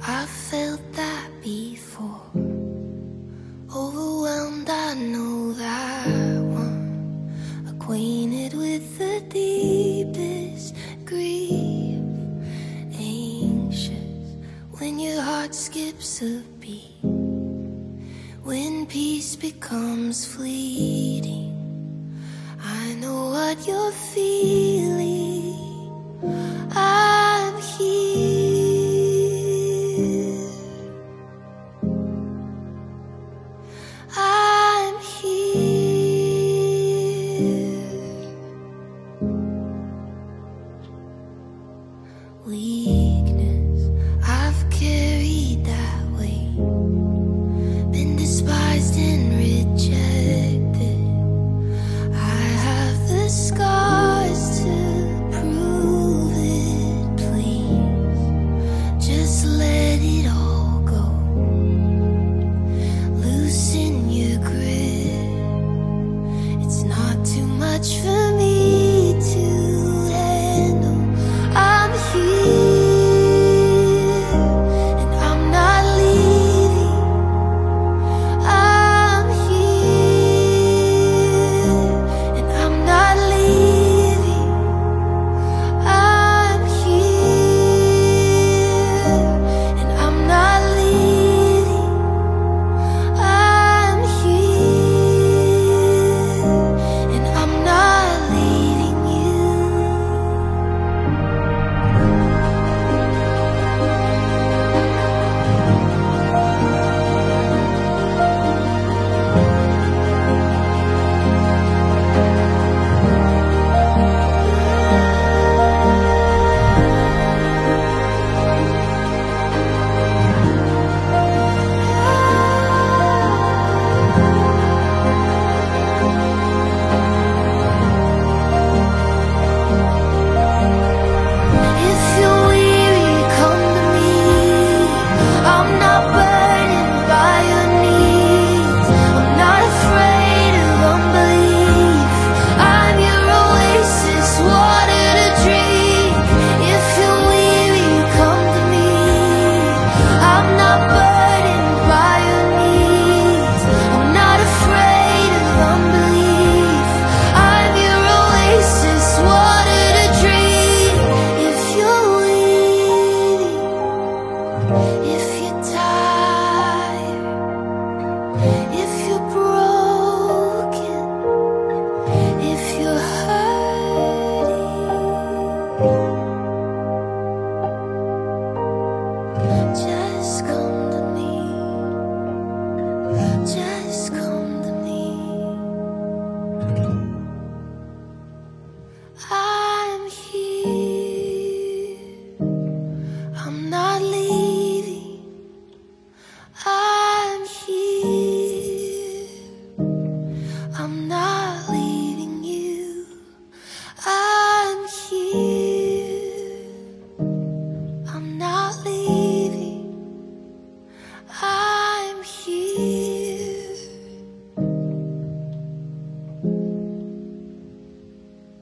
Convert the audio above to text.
I felt that before. Overwhelmed, I know that one. Acquainted with the deepest grief. Anxious when your heart skips a beat. When peace becomes fleeting. I know what you're feeling. I'm here. I'm here. Weakness, I've carried that weight. Been despised and rejected. I have the scars to prove it. Please, just let it all go. Loosen your grip. It's not too much for me to handle. I'm here, and I'm not leaving. I'm here, and I'm not leaving. I'm here, and I'm not leaving. I'm here, and I'm not leaving you. If you're weary, come to me. I'm not burdened by your needs. I'm not afraid of unbelief. I'm your oasis, water to drink. If you're weary, come to me. I'm not burdened by your needs. I'm not afraid of unbelief. I'm your oasis, water to drink. If you're weary, if you're tired, if you're broken, if you're hurting, just come.